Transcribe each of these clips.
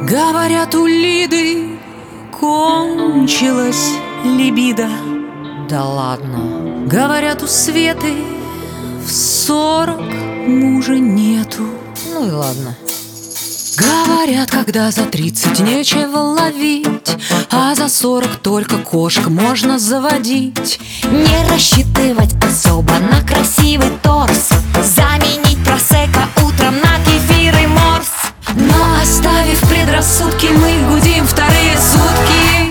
Говорят, у Лиды кончилась либидо. Да ладно. Говорят, у Светы в 40 мужа нету. Ну и ладно. Говорят, когда за 30 нечего ловить, а за 40 только кошек можно заводить. Не рассчитывать особо на красивый торс, заменить просекко утром на кефир и морс. Но оставив предрассудки, мы гудим вторые сутки.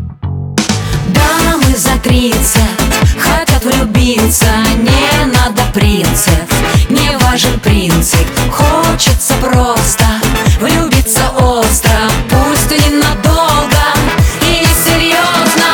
Дамы за 30 хотят влюбиться, не надо принцев, не важен принцип. Хочется просто влюбиться остро, пусть и ненадолго, и несерьезно.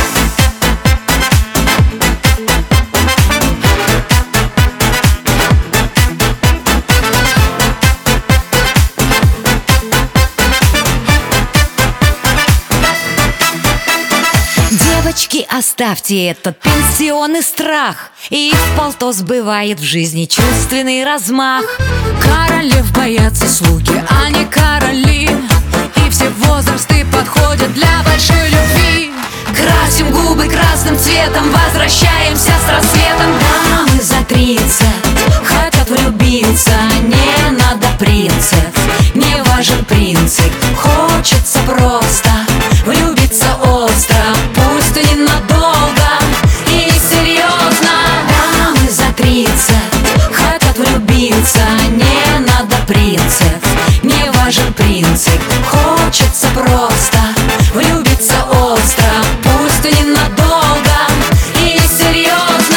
Девочки, оставьте этот пенсионный страх, и вполто сбывает в жизни чувственный размах. Королев боятся слуги, а не короли, и все возрасты подходят для большой любви. Красим губы красным цветом, возвращаемся с рассветом. Дамы за 30 хотят влюбиться, не надо принцев, не важен принцип. Хочется просто влюбиться остро, пусть и ненадолго, и несерьезно. Дамы за 30 хотят влюбиться, не надо принцев, не важен принцип. Хочется просто влюбиться остро, пусть и ненадолго, и несерьезно.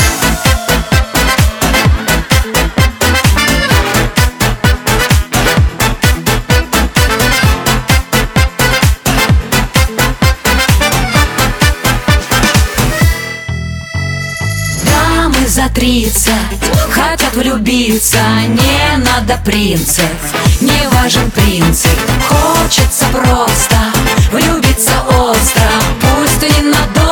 Дамы за 30 хотят влюбиться, не надо принцев, не важен принцип. Хочется просто влюбиться остро, пусть и ненадолго.